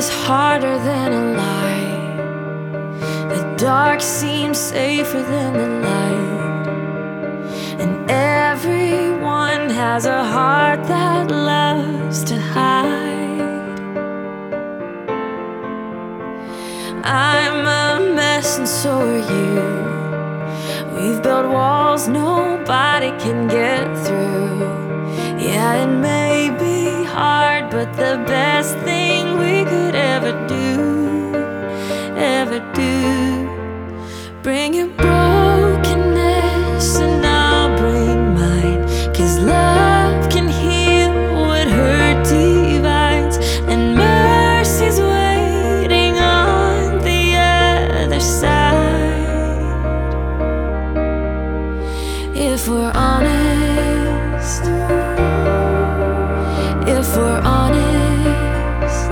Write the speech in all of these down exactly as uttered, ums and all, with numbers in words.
is harder than a lie. The dark seems safer than the light, and everyone has a heart that loves to hide. I'm a mess and so are you. We've built walls nobody can get through. Yeah, it may be hard, but the best thing we could ever do, ever do. Bring your brokenness and I'll bring mine, 'cause love can heal what hurt divides, and mercy's waiting on the other side. If we're honest, if we're honest,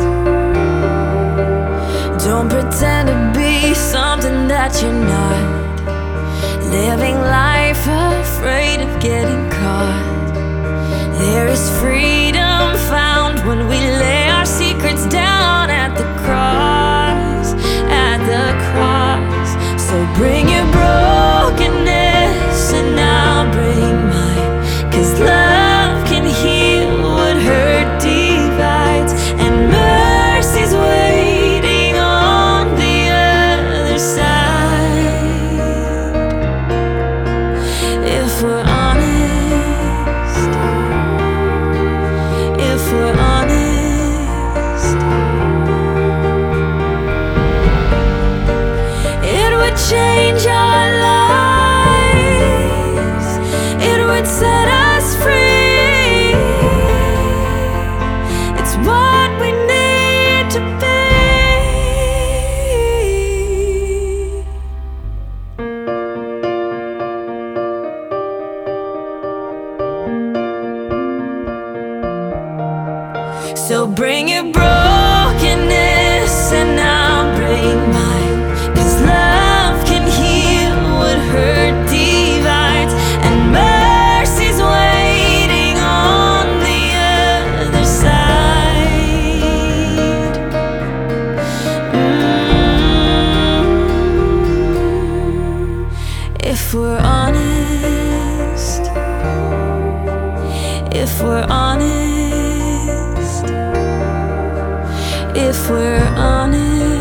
don't pretend to be something that you're not. Living life afraid of getting caught. There is freedom found when we lay our secrets down at the cross, at the cross. So bring your brokenness and I'll bring mine, 'cause love can heal what hurt divides, and mercy's waiting on the other side. If we're honest, if we're honest, it would change our lives, it would set us free. It's what we need to be. So bring your brokenness and I'll bring mine, 'cause love can heal what hurt divides, and mercy's waiting on the other side. Mm. If we're honest, if we're honest, if we're honest.